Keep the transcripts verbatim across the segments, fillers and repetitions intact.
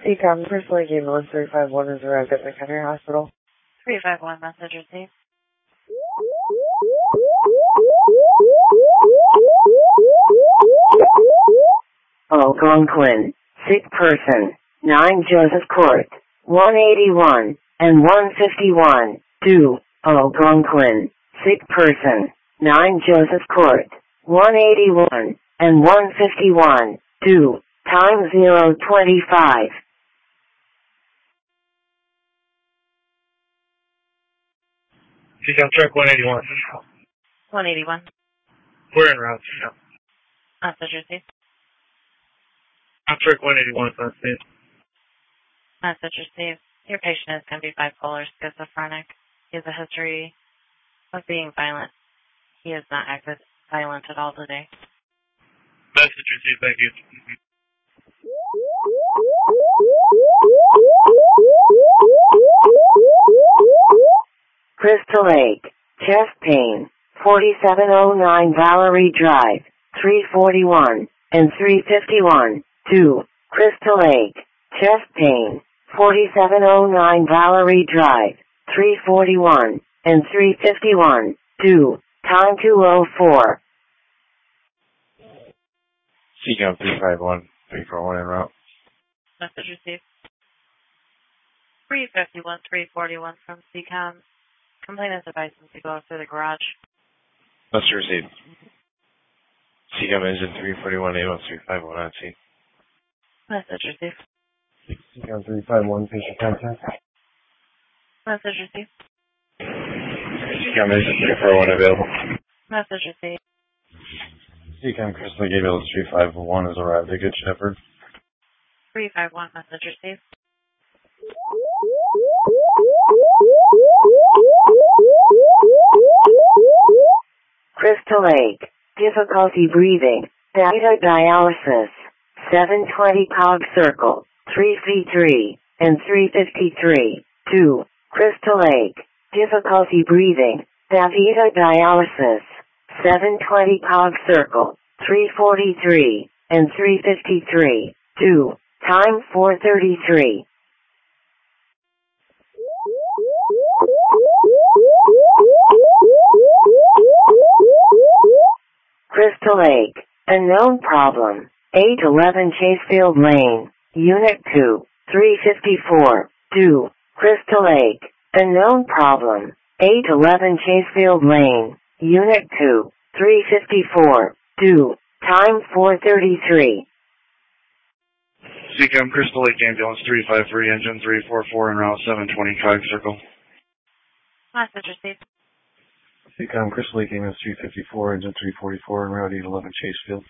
C COM, First Lake Ambulance three five one has arrived at McHenry Hospital. three five one, message received. Algonquin, sick person, nine Joseph Court, one eighty-one and one fifty-one, two, Algonquin, sick person, nine Joseph Court, one eighty-one and one fifty-one, two, time zero twenty-five. C COM truck one eighty-one. one eighty-one. We're en route. Yeah. Message received. I'm truck one eighty-one, if that's it. Message received. Your patient is going to be bipolar schizophrenic. He has a history of being violent. He has not acted violent at all today. Message received, thank you. Crystal Lake, chest pain, forty-seven oh nine Valerie Drive, three forty-one and three fifty-one, two, Crystal Lake, chest pain, forty-seven oh nine Valerie Drive, three forty-one and three fifty-one, two, time two oh four. C COM three five one, three four one en route. Message received. three fifty-one, three forty-one from C COM. Complainant's advised to go through the garage. Message received. C COM engine three forty-one, eight one three five one on scene. Message received. C COM three five one, patient contact. Message received. C COM engine three four one available. Message received. C COM Crystal Lake Ambulance three five one has arrived at Good Shepherd. three five one, message received. Crystal Lake, difficulty breathing, data dialysis, seven twenty Cog Circle, three feet three and three fifty-three, two, Crystal Lake, difficulty breathing, Davita dialysis, seven twenty Cog Circle, three forty-three and three fifty-three, two, time four thirty-three. Crystal Lake, unknown problem, eight eleven Chasefield Lane, Unit two, three fifty-four, two, Crystal Lake, unknown problem, eight eleven Chasefield Lane, Unit two, three fifty-four, two, time four thirty-three. C COM Crystal Lake Ambulance three five three, engine three four four en route seven twenty Cog Circle. Message received. C COM Crystal Lake Ambulance three fifty-four, engine three forty-four en route eight eleven Chasefield.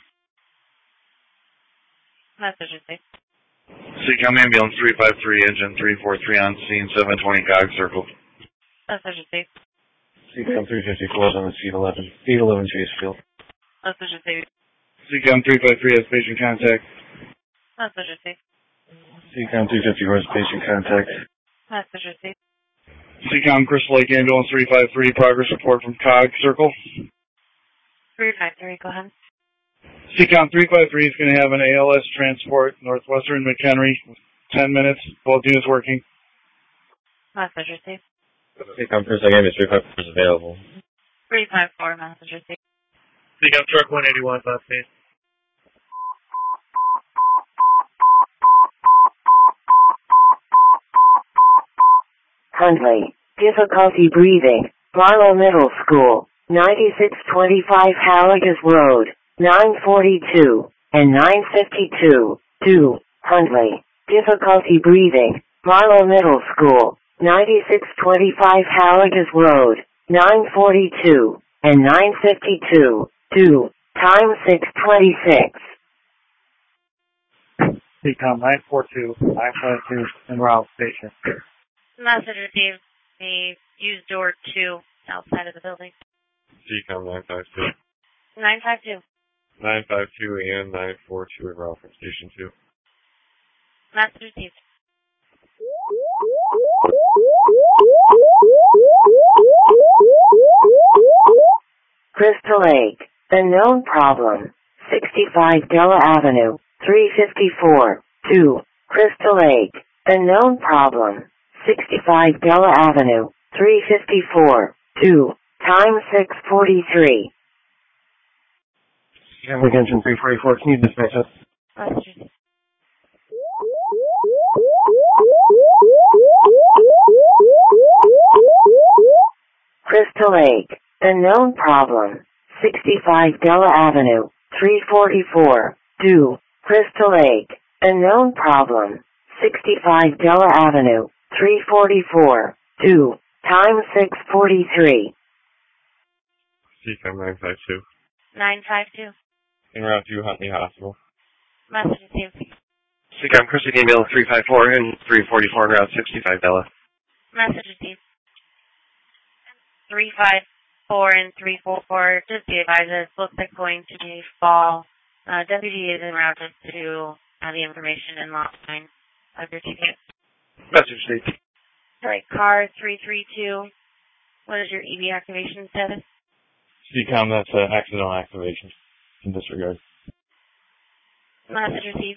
Message received. C COM Ambulance three five three, engine three four three on scene seven twenty Cog Circle. Message received. C COM three fifty-four is on the scene eleven, eight eleven Chasefield. Message received. C COM three five three has patient contact. Message received. C COM three fifty-four has patient contact. Message received. C COM Crystal Lake Ambulance three five three, progress report from Cog Circle. three five three, go ahead. C COM three five three is going to have an A L S transport, Northwestern McHenry, ten minutes, both units working. Message received. C COM Crystal Lake Ambulance three five four is available. three five four, message received. C COM truck one eighty-one, last base. Hundley, difficulty breathing, Barlow Middle School, ninety-six twenty-five Halligas Road, nine forty-two and nine fifty-two, two, Hundley, difficulty breathing, Barlow Middle School, ninety-six twenty-five Halligas Road, nine forty-two and nine fifty-two, two, time six twenty-six. C COM nine four two, nine five two, en route station. Message received. The used door two, south side of the building. C COM nine five two. nine five two. nine five two and nine four two en route from station two. Message received. Crystal Lake, unknown problem, sixty-five Della Avenue, three fifty-four, two, Crystal Lake, unknown problem, sixty-five Della Avenue, three fifty-four, two, time six forty-three. Camera engine three forty-four, can you dispatch us? Message. Crystal Lake, unknown problem, sixty-five Della Avenue, three forty-four, two, Crystal Lake, unknown problem, sixty-five Della Avenue, three forty-four, two, time six forty-three. C CAM nine five two. nine five two. En route to Huntley Hospital. Message received. C CAM Crystal Email three five four and three forty-four en route sixty-five Della. Message received. three five four and three four four, just be advised that it looks like going to be fall. Uh, Deputy is en route just to uh, the information in lot nine of your ticket. Message received. All right, car three three two, what is your E V activation status? C CAM, that's uh, accidental activation. In disregard. Message received.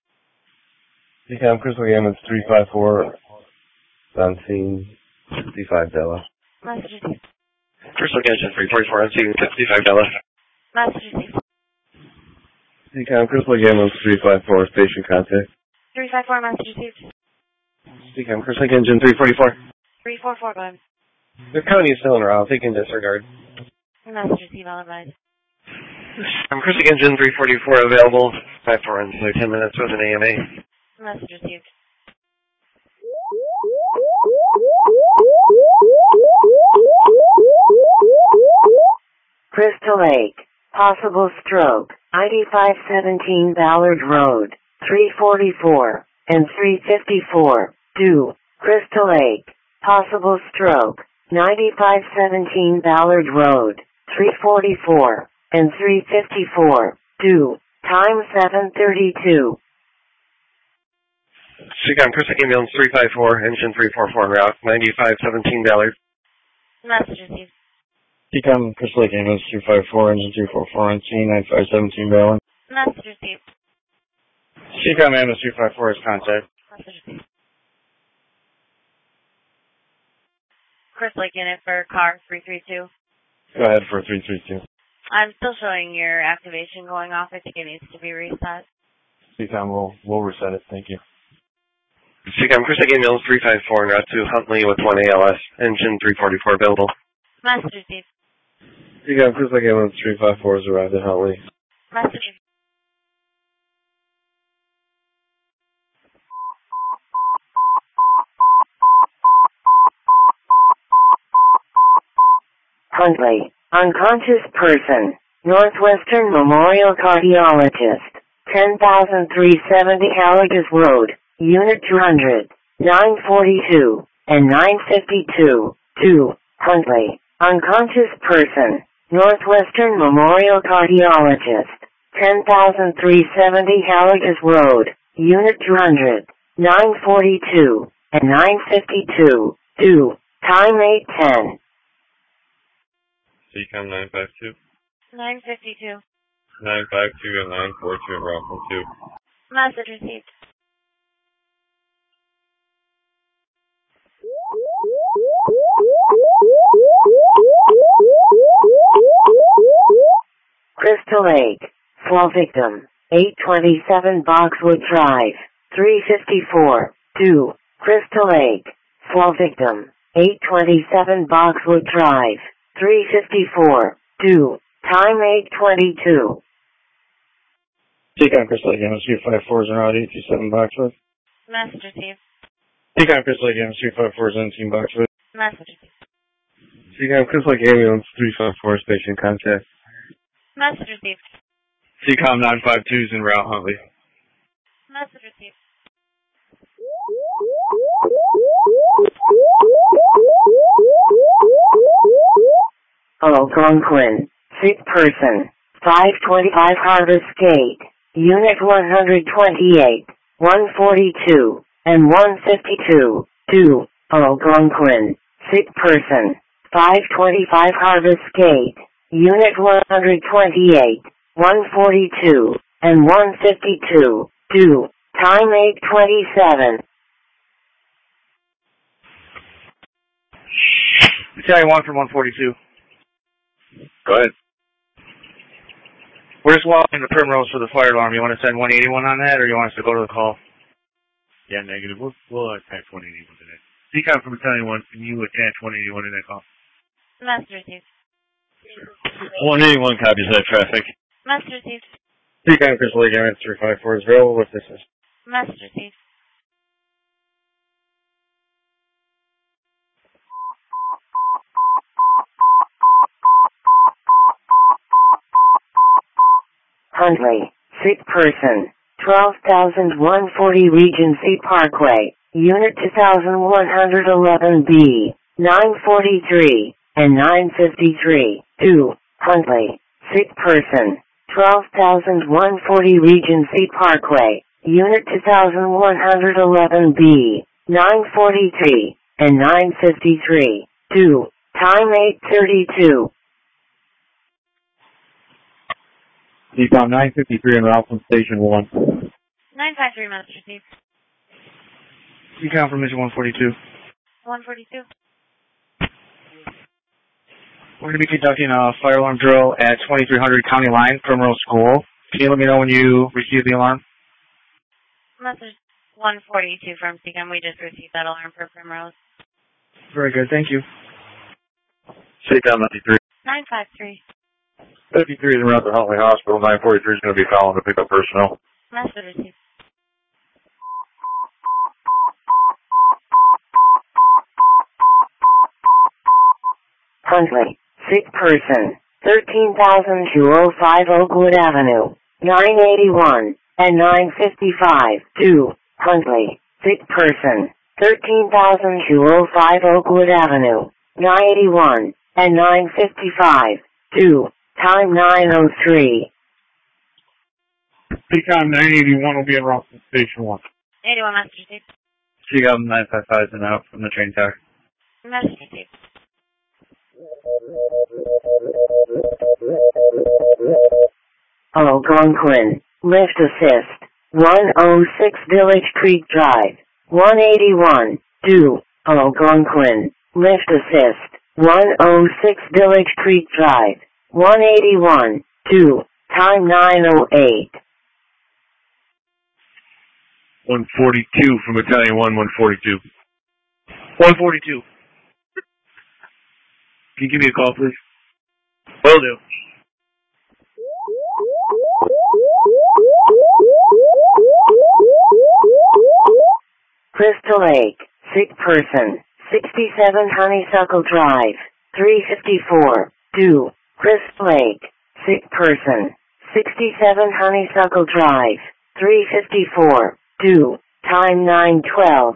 C CAM Crystal Email three five four, on scene sixty-five Della. Message received. Crystal Engine three forty-four on scene sixty-five Della. Message received. C CAM Crystal Email three five four, station contact. three five four, message received. C CAM Crystal Engine three forty-four. three four four, go ahead. The county is still in route, taking disregard. Message received, all advised. I'm Crystal Engine three forty-four available. five four in ten minutes with an A M A. Message received. Crystal Lake, possible stroke, I D five seventeen Ballard Road, three forty-four, and three fifty-four, two, Crystal Lake, possible stroke, ninety-five seventeen Ballard Road, three forty-four, and three fifty-four, two, time seven thirty-two. C CAM Crystal Email three five four, engine three four four en route, ninety-five seventeen Ballard. Message received. C CAM Crystal Lake Ambulance three five four, engine three four four on scene, ninety-five seventeen Ballard. Message received. C CAM Ambulance three five four is contact. Message received. Chris Lake unit for car three three two. Go ahead for three three two. I'm still showing your activation going off. I think it needs to be reset. C CAM will we'll reset it. Thank you. C CAM Crystal Lake Ambulance three five four en route to Huntley with one A L S, engine three forty-four available. Message received. C CAM Crystal Lake Ambulance three five four has arrived at Huntley. Message received. Huntley, unconscious person, Northwestern Memorial Cardiologist, ten thousand three hundred seventy Halligas Road, Unit two hundred, nine forty-two, and nine fifty-two, two, Huntley, unconscious person, Northwestern Memorial Cardiologist, ten thousand three hundred seventy Halligas Road, Unit two hundred, nine forty-two, and nine fifty-two, two, time eight ten. C CAM nine five two. nine fifty-two. nine five two and nine four two Bravo two. Message received. Crystal Lake, fall victim, eight twenty-seven Boxwood Drive, three fifty-four, two, Crystal Lake, fall victim, eight twenty-seven Boxwood Drive, three fifty-four, two, time eight twenty-two. C CAM Crystal Lake Ambulance three five four is en route eight two seven Boxwood. Message received. C CAM Crystal Lake Ambulance three five four is nineteen Boxwood. Message received. C CAM Crystal Lake Ambulance three five four, station contact. Message received. C CAM nine five two is en route Huntley. Message received. Algonquin, sick person, five twenty-five Harvest Gate, Unit one twenty-eight, one forty-two, and one fifty-two, two, Algonquin, sick person, five twenty-five Harvest Gate, Unit one twenty-eight, one forty-two, and one fifty-two, two, Time eight twenty-seven. Battalion one from one forty-two. Go ahead. We're just walking the Primrose for the fire alarm. You want to send one eighty-one on that, or you want us to go to the call? Yeah, negative. We'll, we'll attach one eighty-one to that. C COM from Battalion one, can you attach one eighty-one to that call? Message received. one eighty-one copies that traffic. Message received. C COM Crystal Lake Airman three five four is available with assistance. Message received. Huntley, sick person, twelve thousand one hundred forty Regency Parkway, Unit two thousand one hundred eleven B, nine forty-three and nine fifty-three, two, Huntley, sick person, twelve thousand one hundred forty Regency Parkway, Unit two thousand one hundred eleven B, nine forty-three and nine fifty-three, two, time eight thirty-two. C COM nine fifty-three and route from Station one. nine five three, message received. C COM from Mission one forty-two. one forty-two. We're going to be conducting a fire alarm drill at twenty-three hundred County Line, Primrose School. Can you let me know when you receive the alarm? Message one forty-two from C COM. We just received that alarm for Primrose. Very good, thank you. C COM ninety-three. nine five three. fifty-three is around the Huntley Hospital. nine forty-three is going to be calling to pick up personnel. Message received. Huntley, sick person, thirteen thousand two oh five Oakwood Avenue, nine eighty-one and nine fifty-five, two, Huntley, sick person, thirteen thousand two oh five Oakwood Avenue, nine eighty-one and nine fifty-five, two, time nine oh three. C COM nine eighty-one will be en route from Station one. eighty-one, message received. C COM nine fifty-five is in out from the train tower. Message received. Algonquin, lift assist, one oh six Village Creek Drive, one eighty-one, two, Algonquin, lift assist, one oh six Village Creek Drive, one eighty-one, two, time nine oh eight. one forty-two from Battalion one, one forty-two. one forty-two. Can you give me a call, please? Will do. Crystal Lake, sick person, sixty-seven Honeysuckle Drive, three fifty-four, two, Crystal Lake, sick person, sixty-seven Honeysuckle Drive, three fifty-four, two, time nine twelve.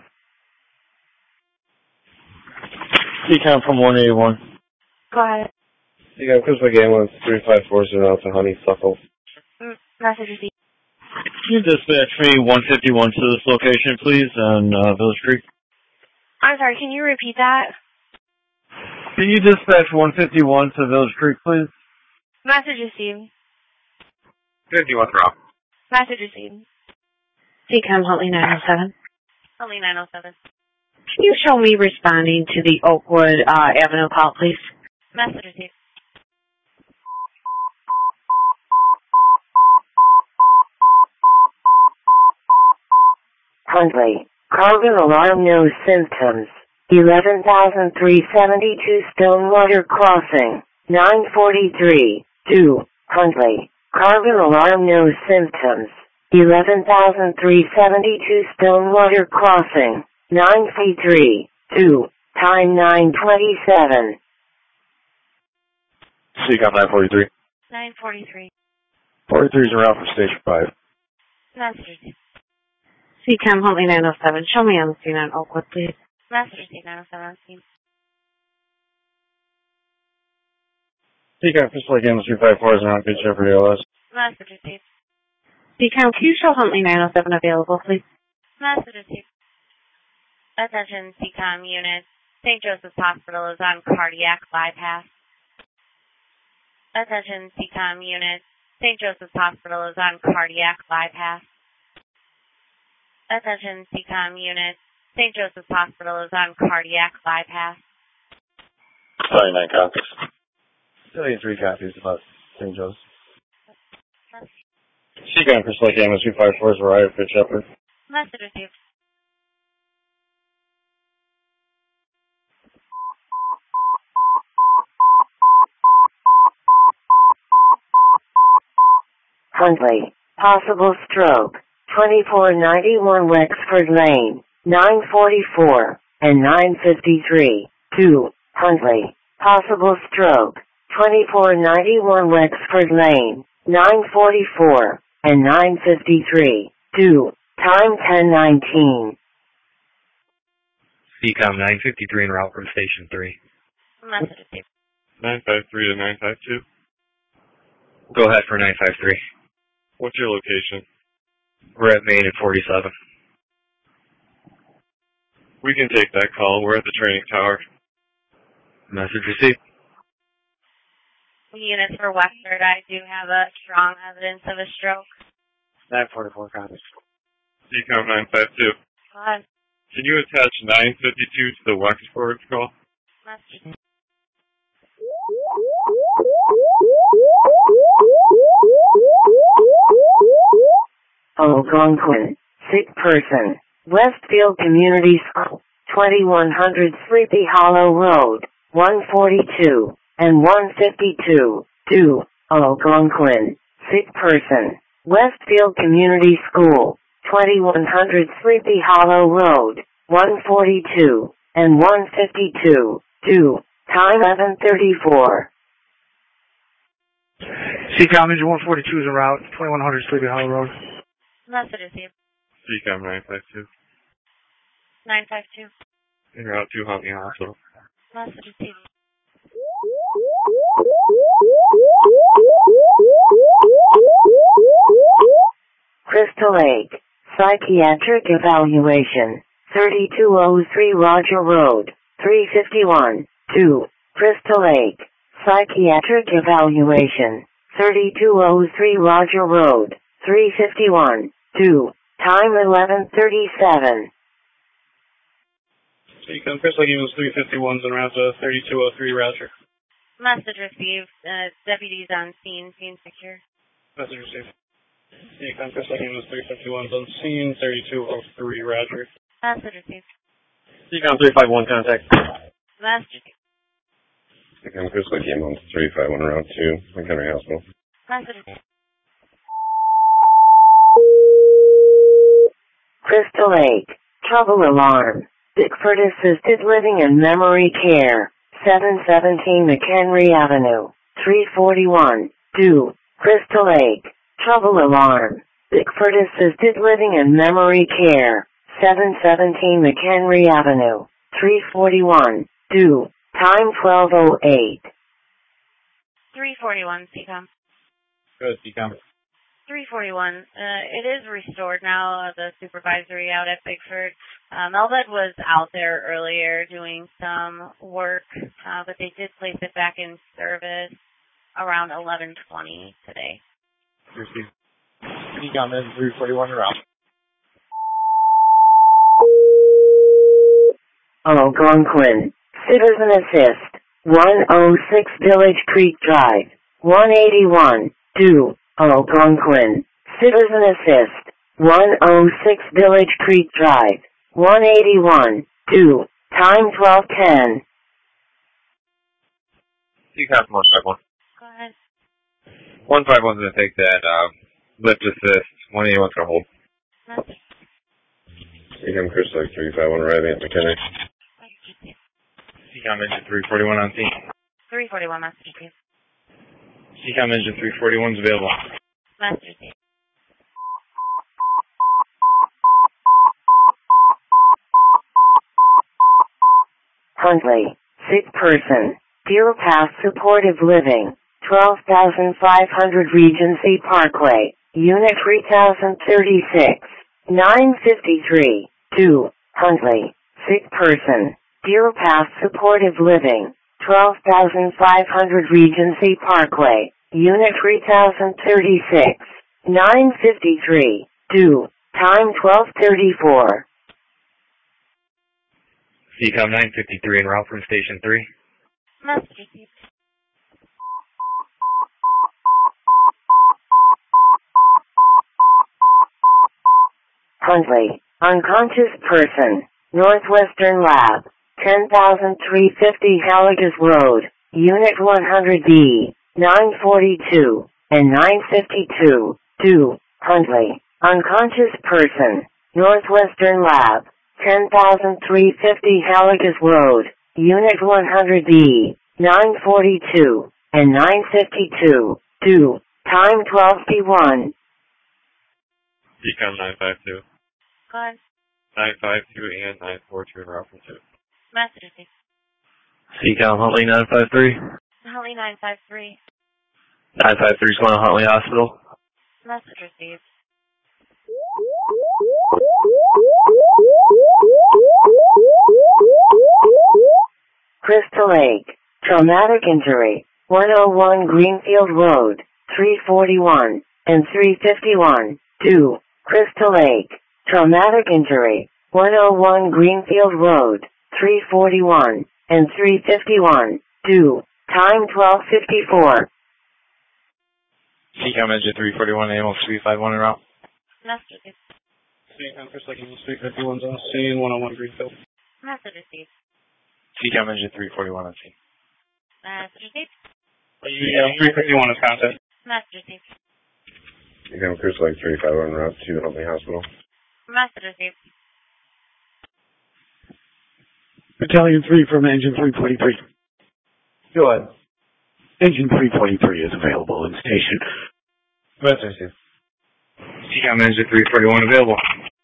C COM from one eighty-one. Go ahead. C COM Crystal Lake Ambulance three five four is in out to Honeysuckle. Mm, message received. Can you dispatch me one fifty-one to this location, please, on uh, Village Creek? I'm sorry, can you repeat that? Can you dispatch one fifty-one to Village Creek, please? Message received. fifty-one, Rob. Message received. C COM Huntley nine oh seven. Huntley nine oh seven. Can you show me responding to the Oakwood uh, Avenue call, please? Message received. Huntley, carbon alarm no symptoms, eleven thousand three hundred seventy-two Stonewater Crossing, nine forty-three, two, Huntley, carbon alarm no symptoms, eleven thousand three hundred seventy-two Stonewater Crossing, nine forty-three, two, time nine twenty-seven. C COM nine forty-three. nine forty-three. forty-three is around for Station five. Message received. C COM Huntley nine oh seven. Show me on the scene on Oakwood, please. Message received nine oh seven on scene. C COM Crystal Lake Ambulance three five four is in out good ship for A L S. Message received. C COM, can you show Huntley nine oh seven available, please? Message received. Attention C COM unit. Saint Joseph's Hospital is on cardiac bypass. Attention C COM unit. Saint Joseph's Hospital is on cardiac bypass. Attention C COM unit. Saint Joseph's Hospital is on cardiac bypass. Sorry, nine copies. Still three copies about Saint Joe's. Seacom for Select Ambulance two five four is arrived for Shepherd. Message received. Huntley. Possible stroke. twenty-four ninety-one Wexford Lane. nine forty-four and nine fifty-three. two. Huntley. Possible stroke. twenty-four ninety-one Wexford Lane. nine forty-four and nine fifty-three. two. Time ten nineteen. C COM nine fifty-three en route from Station three. Message received. nine five three to nine five two. Go ahead for nine five three. What's your location? We're at Main and forty-seven. We can take that call. We're at the training tower. Message received. Units for Wexford, I do have a strong evidence of a stroke. nine forty-four copies. C COM nine five two. Go ahead. Can you attach nine fifty-two to the Wexford call? Message. Algonquin. Sick person. Westfield Community School. twenty-one hundred Sleepy Hollow Road. one forty-two and one fifty-two. two. Algonquin. Sick person. Westfield Community School. twenty-one hundred Sleepy Hollow Road. one forty-two and one fifty-two. two. Time eleven thirty-four. C COM engine one forty-two is en route, twenty-one hundred Sleepy Hollow Road. Message received. C COM nine five two. nine five two. En route to Huntley Hospital. Message received. Crystal Lake. Psychiatric evaluation. thirty-two oh three Roger Road. three fifty-one. two. Crystal Lake. Psychiatric evaluation. thirty-two oh three Roger Road. three fifty-one. two. Time eleven thirty-seven. C COM Crystal Lake Ambulance three fifty-one is en route to thirty-two oh three Roger. Message received. Uh, deputies on scene. Scene secure. Message received. C COM Crystal Lake Ambulance three fifty-one is on scene, thirty-two oh three Roger. Message received. C COM three five one contact. Message received. C COM Crystal Lake Ambulance three five one route to McHenry Hospital. Message received. Crystal Lake. Trouble alarm. Bickford Assisted Living and Memory Care. seven seventeen McHenry Avenue. three forty-one. two. Crystal Lake. Trouble alarm. Bickford Assisted Living and Memory Care. seven seventeen McHenry Avenue. three forty-one. two. Time twelve oh eight. three forty-one, C COM. Good, C COM. three forty-one. Uh, it is restored now, uh, the supervisory out at Bickford. Uh, Melved was out there earlier doing some work, uh, but they did place it back in service around eleven twenty today. Received. C COM is three forty-one route. Algonquin. Citizen Assist. one oh six Village Creek Drive. one eighty-one. two. Algonquin. Citizen Assist. one oh six Village Creek Drive. one eighty-one. two. Time twelve ten. C COM one five one. Go ahead. one five one's going to take that uh, lift assist. one eighty-one's going to hold. Message. C COM Crystal Lake three five one arriving at McHenry. C COM engine three forty-one on scene. three forty-one, message received. C COM engine three forty-one is available. Message received. Huntley. Sick person. Deer Path Supportive Living. twelve thousand five hundred Regency Parkway. Unit three thousand thirty-six. nine fifty-three. two. Huntley. Sick person. Deer Path Supportive Living. twelve thousand five hundred Regency Parkway. Unit three thousand thirty-six. nine fifty-three. two. Time twelve thirty-four. C COM nine fifty-three en route from Station three. Message received. Huntley, unconscious person, Northwestern Lab, ten thousand three hundred fifty Halligas Road, Unit one hundred B, nine forty-two, and nine fifty-two, two, Huntley, unconscious person, Northwestern Lab, ten thousand three hundred fifty Halligas Road, Unit one hundred B, nine forty-two, and nine fifty-two, two, time twelve P one. C COM nine five two. Go ahead. nine five two and nine four two en route from two. Message received. C COM Huntley nine five three. Huntley nine five three. nine five three is going to Huntley Hospital. Message received. Crystal Lake, traumatic injury, one oh one Greenfield Road, three forty-one, and three fifty-one, two, Crystal Lake, traumatic injury, one oh one Greenfield Road, three forty-one, and three fifty-one, two, time twelve fifty-four. C COM engine three forty-one, ambulance three five one en route. Message received. C COM Chris Lake, three fifty-one's on scene, one oh one Greenfield. Message received. C COM engine three forty-one on scene. Message received. Yeah, three fifty-one is contact. Message received. C COM Chris Lake three five one en route to Huntley Hospital. Message received. Battalion three from Engine three forty-three. Go ahead. Engine three forty-three is available in station. Message received. C COM Engine three forty-one available.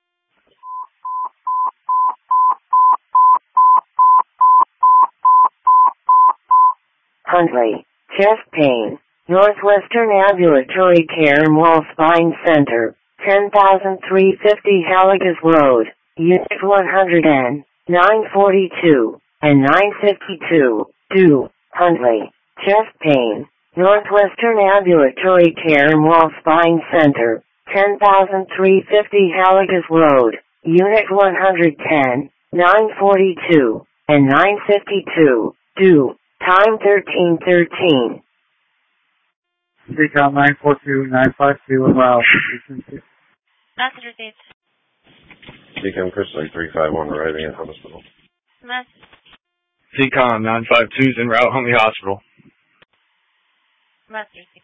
Huntley, chest pain, Northwestern Ambulatory Care and Wall Spine Center, ten thousand three hundred fifty Halligas Road, Unit one hundred N, nine forty-two, and nine fifty-two, two, Huntley, chest pain, Northwestern Ambulatory Care and Wall Spine Center, ten thousand three hundred fifty Halligas Road, Unit one hundred ten, nine forty-two, and nine fifty-two, two, time thirteen thirteen. C COM nine four two, nine five two en route. Message received. C COM Chris Lake three five one arriving at hospital. Message. C COM nine five two is en route Huntley Hospital. Message received.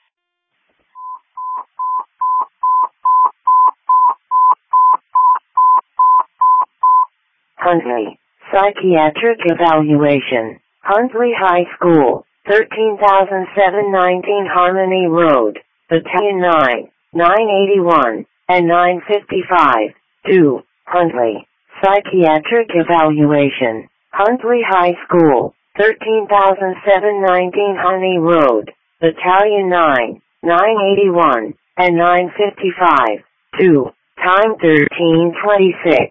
Huntley, psychiatric evaluation, Huntley High School, thirteen thousand seven hundred nineteen Harmony Road, Battalion nine, nine eighty-one, and nine fifty-five, two, Huntley, psychiatric evaluation, Huntley High School, thirteen thousand seven hundred nineteen Honey Road, Battalion nine, nine eighty-one, and nine fifty-five, two, time thirteen twenty-six.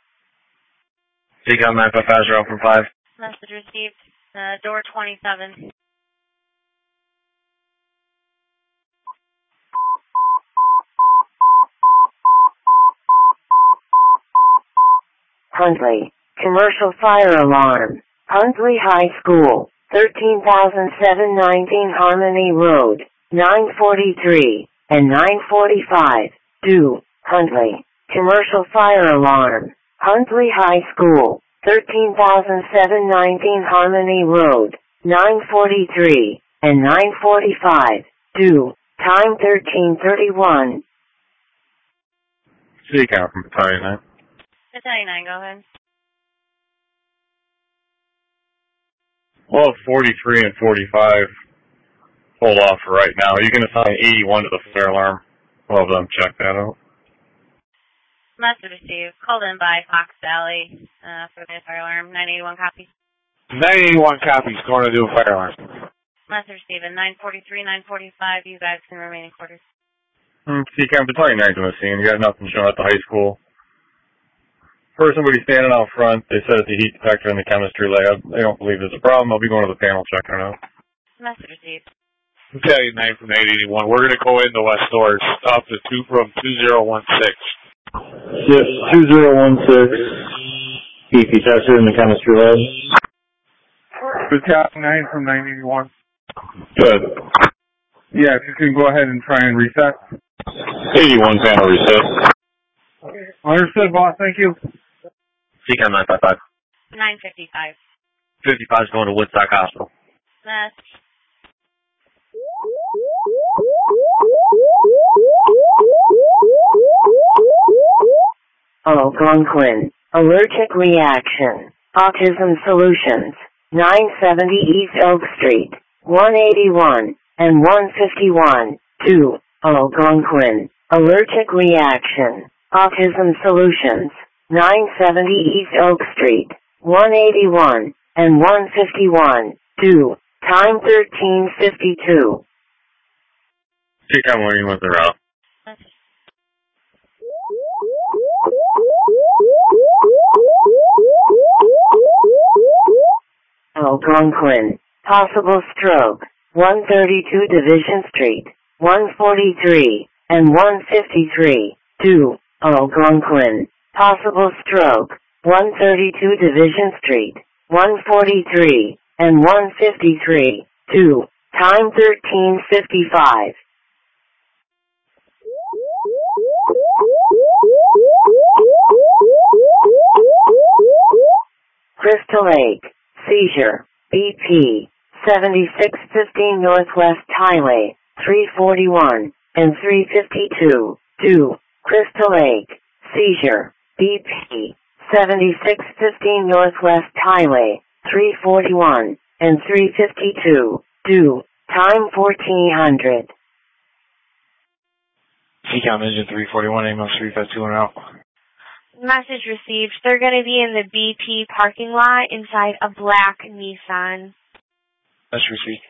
C COM nine five five zero from five. Message received. Uh, door twenty-seven. Huntley, commercial fire alarm, Huntley High School, thirteen thousand seven hundred nineteen Harmony Road, nine forty-three, and nine forty-five, two, Huntley, commercial fire alarm, Huntley High School, thirteen thousand seven hundred nineteen Harmony Road, nine forty-three, and nine forty-five, two, time thirteen thirty-one. C COM from Battalion nine. Battalion nine, go ahead. Well, forty-three and forty-five, hold off for right now. You can assign eighty-one to the fire alarm. We'll have them check that out. Message received. Called in by Fox Valley uh, for the fire alarm. nine eighty-one copy. nine eighty-one copies, going to do a fire alarm. Message received. nine forty-three, nine forty-five. You guys can remain in quarters. Mm, C COM Battalion nine's on the scene. You got nothing showing at the high school. Heard somebody standing out front. They said it's a heat detector in the chemistry lab. They don't believe there's a problem. I'll be going to the panel checking it out. Message received. Battalion nine from eight eighty-one. We're going to go into West Doors. Stop the two from two zero one six. Yes, two zero one six. B P tester in the chemistry lab. It's Cat nine from nine eighty-one. Good. Yeah, if you can go ahead and try and reset. eighty-one panel reset. Understood, boss. Thank you. C CAM nine five five. nine fifty-five. fifty-five is going to Woodstock Hospital. That's Algonquin. Allergic reaction. Autism Solutions. nine seventy East Oak Street. one eighty-one and one fifty-one. two. Algonquin. Allergic reaction. Autism Solutions. nine seventy East Oak Street. one eighty-one and one fifty-one. two. Time thirteen fifty-two. C CAM waiting with the route. Algonquin. Possible stroke. one thirty-two Division Street. one forty-three and one fifty-three. two. Algonquin. Possible stroke. one thirty-two Division Street. one forty-three and one fifty-three. two. Time thirteen fifty-five. Crystal Lake. Seizure. B P. seventy-six fifteen Northwest Highway. three forty-one and three fifty-two. two. Crystal Lake. Seizure. B P. seventy-six fifteen Northwest Highway. three forty-one and three fifty-two. two. Time fourteen hundred. C CAM engine three forty-one, ambulance three five two, and out. Message received. They're going to be in the B P parking lot inside a black Nissan. That's received.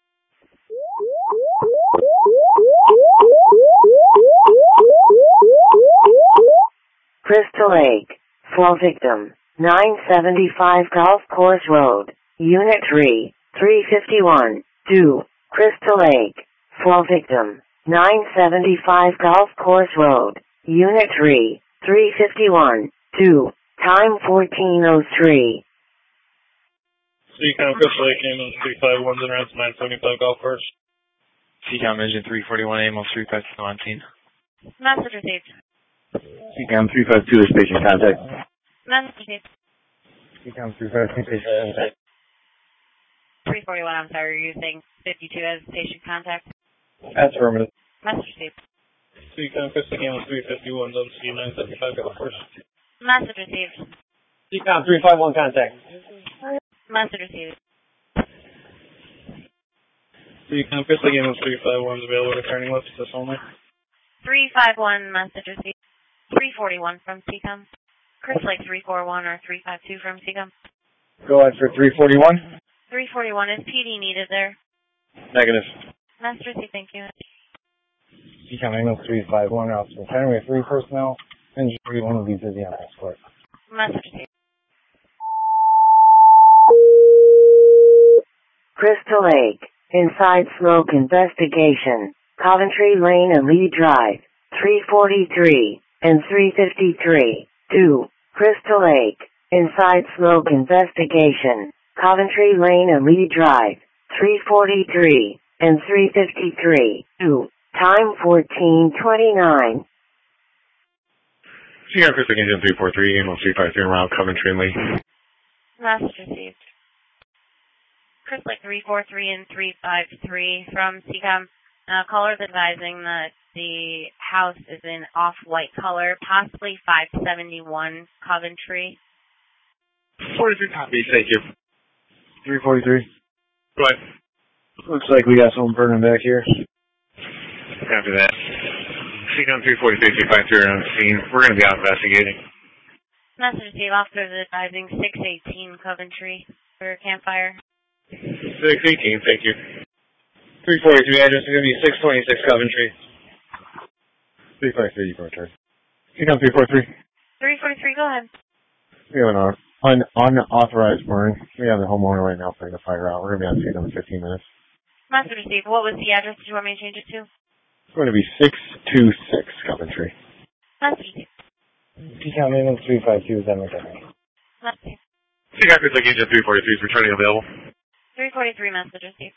Crystal Lake. Slow victim. nine seventy-five Golf Course Road. Unit three. three fifty-one. two. Crystal Lake. Slow victim. nine seventy-five Golf Course Road. Unit three. three fifty-one. two. Time fourteen oh three. C CAM Crystal Lake, ambulance three five one, around nine seventy-five Golf Course. C CAM engine three forty-one, ambulance three five two on scene. message received. C CAM three five two is patient contact. Message received. C CAM three five two patient contact. three forty-one, I'm sorry, you're using fifty-two as patient contact. Affirmative. Message received. C CAM Crystal Lake, ambulance three fifty-one, don't see nine seventy-five Golf Course. Message received. C CAM three five one contact. Message received. C CAM Crystal Lake, ambulance three five one is available returning left assist only. three five one, message received. three forty-one from C CAM. Chris Lake three four one or three five two from C CAM. Go ahead for three forty-one. three forty-one, is P D needed there? Negative. Message received, thank you. C CAM ambulance three five one, Officer ten, we have three personnel. Engine forty-one will be busy on escort. Message received. Crystal Lake. Inside smoke investigation. Coventry Lane and Lee Drive. three forty-three and three fifty-three. two. Crystal Lake. Inside smoke investigation. Coventry Lane and Lee Drive. three forty-three and three fifty-three. two. Time fourteen twenty-nine. C CAM Crystal Lake, engine three forty-three, ambulance three five three, around Coventry and Lee. Message received. Chris Lake three four three and three five three from C CAM. Uh, callers advising that the house is in off-white color, possibly five seventy-one Coventry. forty-three copy, thank you. three forty-three. Go ahead. Looks like we got someone burning back here. After that. C CAM three forty-three, three five three are on the scene. We're going to be out investigating. Message received. Officers advising six eighteen Coventry for campfire. six eighteen, thank you. three forty-three, address is going to be six twenty-six Coventry. three five three, you can return. C CAM three forty-three. three forty-three, go ahead. We have an un- unauthorized burn. We have the homeowner right now putting the fire out. We're going to be on scene in fifteen minutes. Message received. What was the address? Did you want me to change it to? It's going to be six two six Coventry. Message received. Seacom Ambulance three five two is at McHenry. Seacom Crystal Lake Engine three forty-three is returning available. three forty-three message received.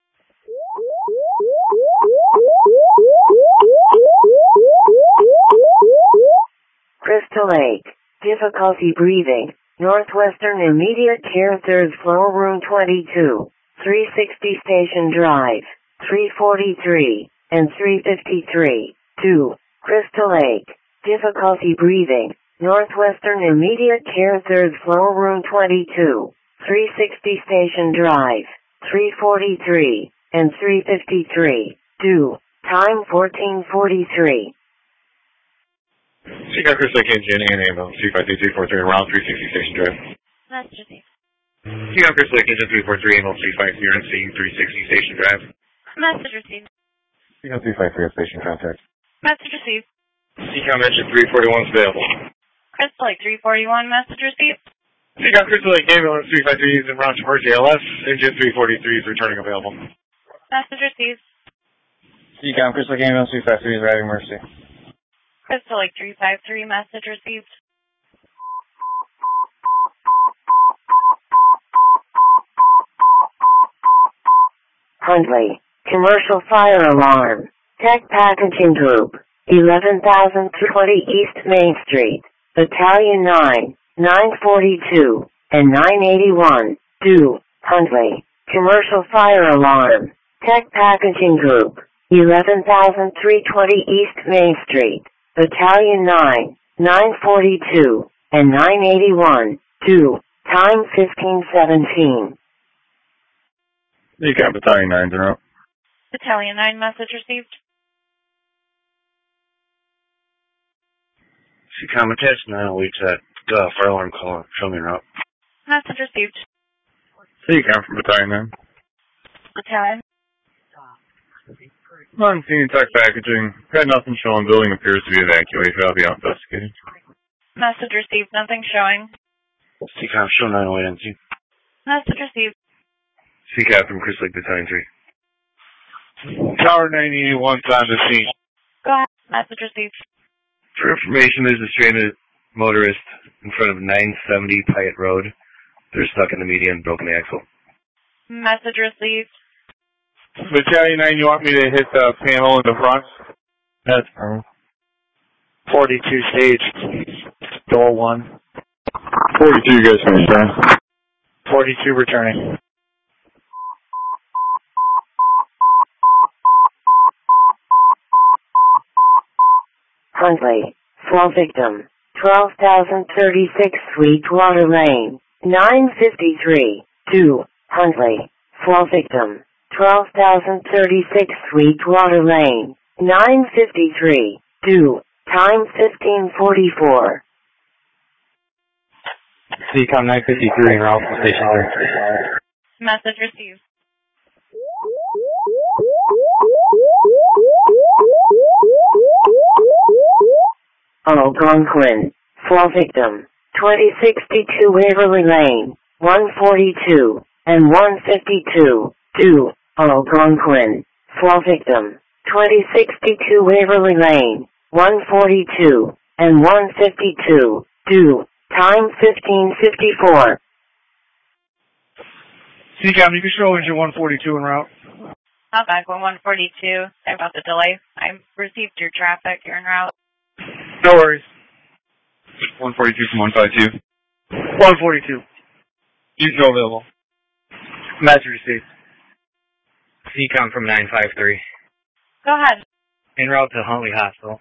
Crystal Lake. Difficulty breathing. Northwestern Immediate Care third floor room twenty-two. three sixty Station Drive. three forty-three and three fifty-three. two. Crystal Lake. Difficulty breathing. Northwestern Immediate Care third floor room twenty-two. three sixty Station Drive. three forty-three and three fifty-three. two. Time fourteen forty-three. Seacom Crystal Lake Engine and Ambulance three five three three four three around three sixty Station Drive. Message received. Seacom Crystal Lake Engine three forty-three, Ambulance three five zero and seeing three sixty Station Drive. Message received. Seacom three five three at Station Contact. Message received. Seacom Engine three forty-one is available. Crystal Lake three forty-one, message received. Seacom Crystal Lake Ambulance three five three is en route to Mercy L S. Engine three forty-three is returning available. Message received. Seacom Crystal Lake Ambulance three five three is arriving Mercy. Crystal Lake three five three, message received. Huntley. Commercial fire alarm. Tech Packaging Group. eleven thousand twenty East Main Street. Battalion nine, nine forty-two, and nine eighty-one. two. Huntley. Commercial fire alarm. Tech Packaging Group. eleven thousand twenty East Main Street. Battalion nine, nine forty-two, and nine eighty-one. two. Time fifteen seventeen. Seacom Battalion nine's en route. Battalion nine, message received. Seacom attached nine oh eight at uh, fire alarm call. Show me en route. Message received. Seacom from Battalion nine. Battalion. On scene Tech Packaging. Got nothing showing. Building appears to be evacuated. I'll be out investigating. Message received. Nothing showing. Seacom show nine oh eight N C. Message received. Seacom from Crystal Lake Battalion three. Tower nine eighty-one is on the scene. Go ahead. Message received. For information, there's a stranded motorist in front of nine seventy Pyatt Road. They're stuck in the median, broken axle. Message received. Battalion nine, you want me to hit the panel in the front? That's fine. forty-two stage, door one. forty-two, you guys can return. forty-two returning. Huntley. Fall victim. twelve thousand thirty-six Sweetwater Lane. nine fifty-three. two. Huntley. Fall victim. twelve thousand thirty-six Sweetwater Lane. nine fifty-three. two. Time fifteen forty-four. Seacom nine fifty-three en route to Station three. Message received. Algonquin. Fall victim. twenty sixty-two Waverly Lane. one forty-two and one fifty-two. two. Algonquin. Fall victim. twenty sixty-two Waverly Lane. one forty-two and one fifty-two. two. Time fifteen fifty-four. Seacom, you can show engine one forty-two en route. Algonquin one forty-two. Sorry about the delay. I received your traffic. You're en route. No worries. one forty-two from one fifty-two. one forty-two. You show available. Message received. Seacom from nine five three. Go ahead. En route to Huntley Hospital.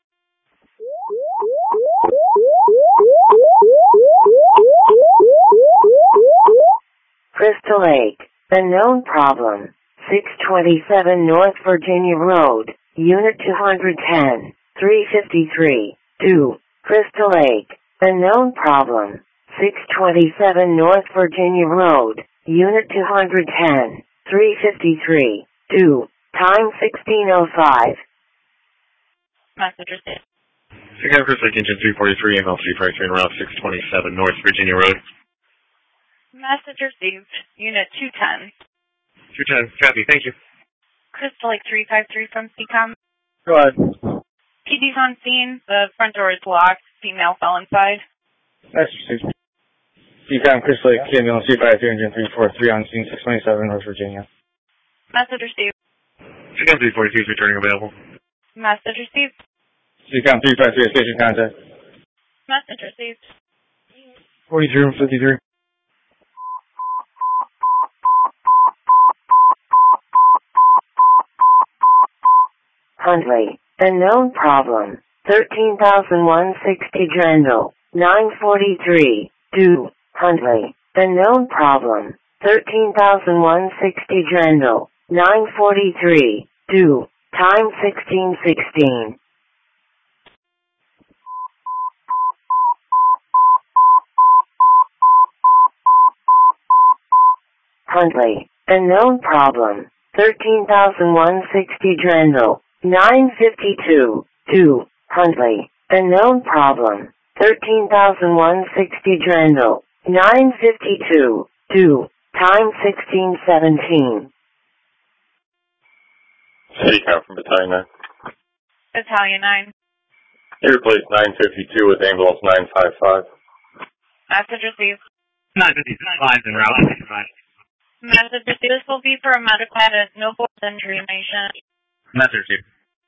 Crystal Lake. Unknown problem. six twenty-seven North Virginia Road. Unit two ten. three fifty-three. two. Crystal Lake. Unknown problem. six twenty-seven North Virginia Road. Unit two ten. three fifty-three. two. Time sixteen oh five. Message received. Seacom Crystal Lake Engine three forty-three, M L three five three en route six twenty-seven North Virginia Road. Message received. Unit two ten. two ten, copy, thank you. Crystal Lake three five three from Seacom. Go ahead. P D's on scene. The front door is locked. Female fell inside. That's received. Decom Chris Lake, ambulance three five three, engine three four three on scene, six twenty-seven, West Virginia. Message received. Decom three forty-two is returning available. Message received. Decom three five three, station contact. Message received. forty-three and fifty-three. Huntley, unknown problem, thirteen thousand one hundred sixty Drendel, nine forty-three, due, Huntley, unknown problem, thirteen thousand one hundred sixty Drendel, nine forty-three, due, time sixteen sixteen. Huntley, unknown problem, thirteen thousand one hundred sixty Drendel, nine fifty-two, due, Huntley, unknown problem, thirteen thousand one hundred sixty Drendel, nine fifty-two, due, time sixteen seventeen. City count from Battalion nine. Battalion nine. They replaced nine fifty-two with ambulance nine five five. Message received. nine fifty-five en route. Message received. This will be for a medical at no force injury patient. Message received.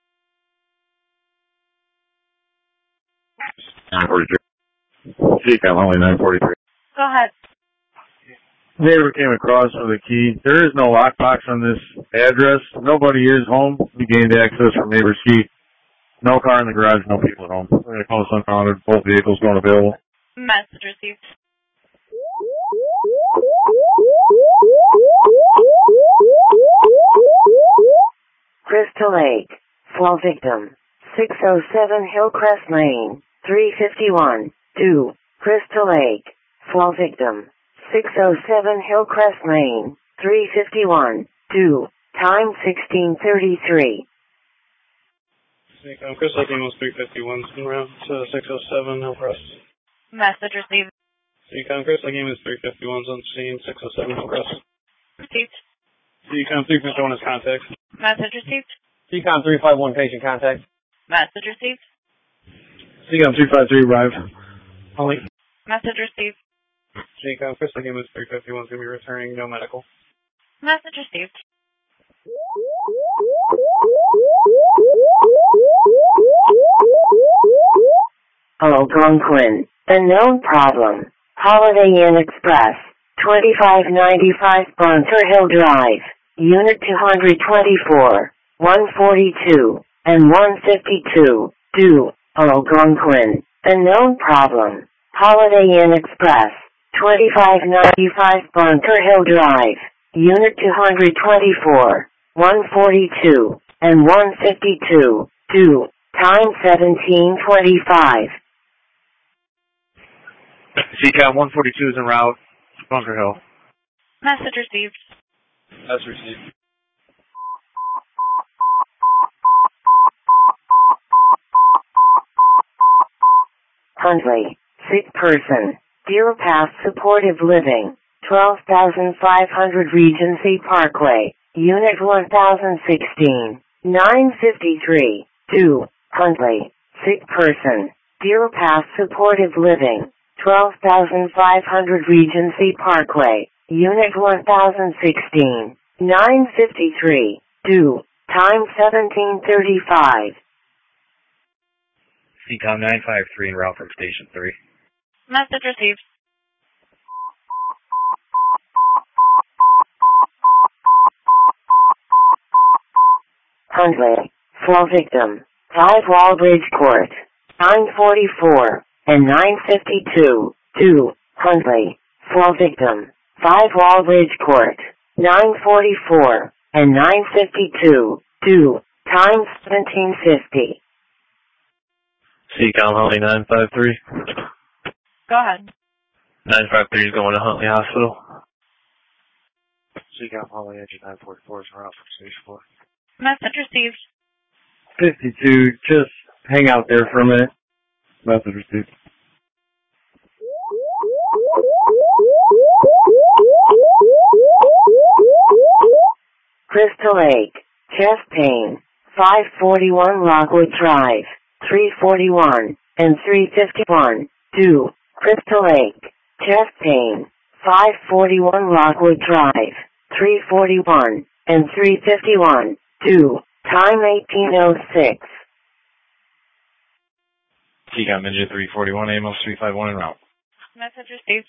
nine forty-three. Decom only nine forty-three. Go ahead. Neighbor came across with a key. There is no lockbox on this address. Nobody is home. We gained access from neighbor's key. No car in the garage, no people at home. We're going to call this unfounded. Both vehicles going available. Message received. Crystal Lake, fall victim, six oh seven Hillcrest Lane, three fifty-one, due, Crystal Lake, fall victim, six oh seven Hillcrest Lane, three fifty-one, due, time sixteen thirty-three. Decom Chris Lake, ambulance three fifty-one, en route to six oh seven Hillcrest. Message received. Decom Chris Lake, ambulance three fifty-one on scene, six oh seven Hillcrest. Received. Decom three fifty-one is contact. Message received. Decom three five one, patient contact. Message received. Decom three five three, arrive. Holly. Message received. Decom Chris Lake, ambulance three fifty-one is going to be returning, no medical. Message received. Algonquin, unknown problem, Holiday Inn Express, twenty-five ninety-five Bunker Hill Drive, Unit two twenty-four, one forty-two, and one fifty-two, due, Algonquin, unknown problem, Holiday Inn Express, twenty-five ninety-five Bunker Hill Drive, Unit two twenty-four, one forty-two, and one fifty-two, due, time seventeen twenty-five. Decom one forty-two is en route to Bunker Hill. Message received. That's received. Huntley, sick person, Deer Path Supportive Living, twelve thousand five hundred Regency Parkway, Unit one thousand sixteen, nine fifty-three, due, Huntley, sick person, Deer Path Supportive Living, twelve thousand five hundred Regency Parkway, Unit one thousand sixteen, nine fifty-three, due, time seventeen thirty-five. Decom nine five three en route from Station three. Message received. Huntley, fall victim, five Wallbridge Court, nine forty-four, and nine fifty-two, due, Huntley, fall victim, five Wallbridge Court, nine forty-four, and nine fifty-two, due, time seventeen fifty. Decom Huntley nine five three. Go ahead. nine five three is going to Huntley Hospital. Decom Huntley, engine nine forty-four is en route from Station four. Message received. fifty-two, just hang out there for a minute. Message received. Crystal Lake, chest pain, five forty-one Lockwood Drive, three forty-one, and three fifty-one. two. Crystal Lake. Chest pain. five forty-one Rockwood Drive. three forty-one, and three fifty-one. two. Time eighteen oh six. C COM engine three forty-one, A M L three five one en route. Message received.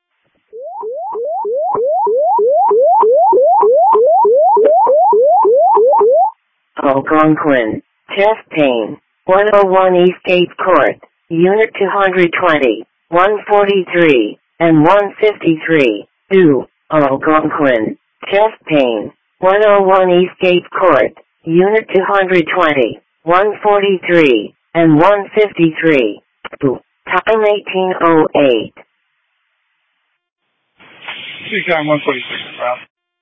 Algonquin. Chest pain. one oh one Eastgate Court. Unit two twenty. one forty-three, and one fifty-three. two. Algonquin. Chest pain. one oh one Eastgate Court. Unit two twenty. one forty-three, and one fifty-three. two. Time eighteen oh eight. C COM one forty-six en route.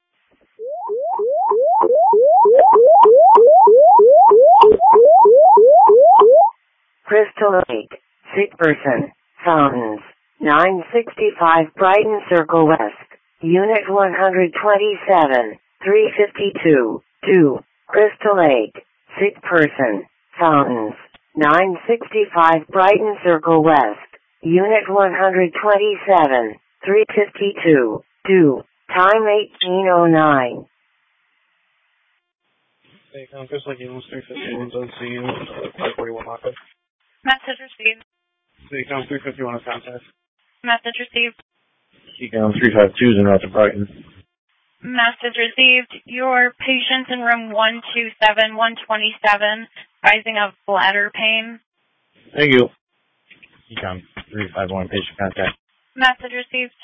Crystal Lake. Sick person. Fountains. nine sixty-five Brighton Circle West. Unit one twenty-seven. three fifty-two. two. Crystal Lake. Sick person. Fountains. nine sixty-five Brighton Circle West. Unit one twenty-seven. three fifty-two. two. Time eighteen oh nine. C COM Crystal Lake Eagles three fifty-one on scene. five forty-one Lockwood. Message received. C COM three fifty-one on contact. Message received. C COM three fifty-two is en route to Brighton. Message received. Your patient's in room one twenty-seven, one twenty-seven, rising of bladder pain. Thank you. C COM three fifty-one, patient contact. Message received.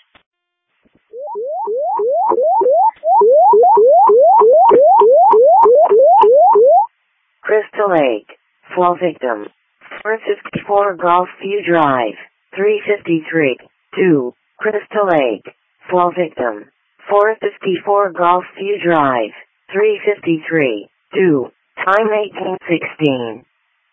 Crystal Lake. Fall victim. four fifty-four Gulfview Drive. three fifty-three. two. Crystal Lake. Fall victim. four fifty-four Gulfview Drive. three fifty-three. two. Time eighteen sixteen.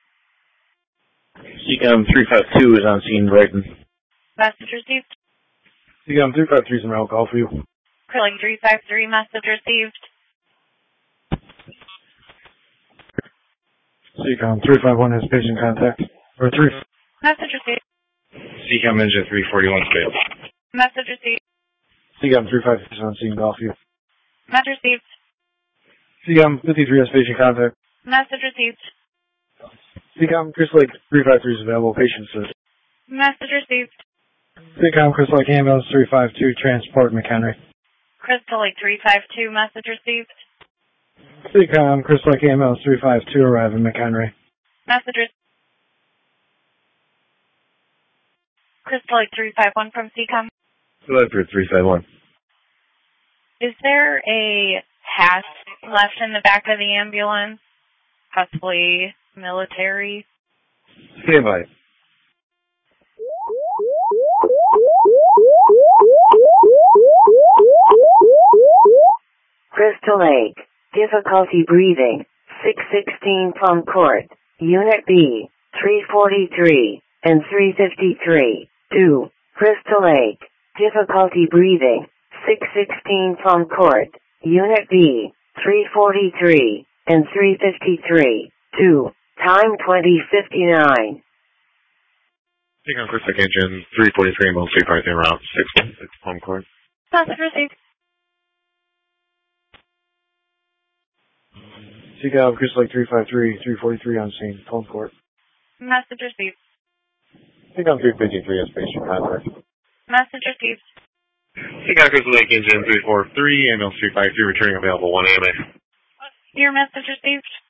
C COM three fifty-two is on scene, Brighton. Message received. C COM three fifty-three is en route. Gulfview. Curling three fifty-three, message received. C COM three fifty-one has patient contact. Or three. Message received. C COM engine three forty-one failed. Message received. C COM three fifty-three is on scene. Gulfview. Message received. C COM fifty-three has patient contact. Message received. C COM Crystal Lake three fifty-three is available. Patient assist. Message received. C COM Crystal Lake ambulance three fifty-two transport McHenry. Crystal Lake three fifty-two, message received. C COM Crystal Lake ambulance three fifty-two arriving McHenry. Message received. Crystal Lake three fifty-one from C COM. Selector three fifty-one. Is there a hat left in the back of the ambulance? Possibly military? Stand by. Crystal Lake. Difficulty breathing. six sixteen Plum Court. Unit B. three forty-three and three fifty-three. two. Crystal Lake. Difficulty breathing. six sixteen Plum Court. Unit B. three forty-three and three fifty-three. two. Time twenty fifty-nine. C COM Crystal Lake engine three forty-three, most three fifty-three route six one six Plum Court. Message received. C COM Crystal Lake three fifty-three, three forty-three on scene. Plum Court. Message received. C COM three fifty-three has patient contact. Message received. C COM Crystal Lake engine three forty-three, ambulance three fifty-three returning available one A M A. Your message received.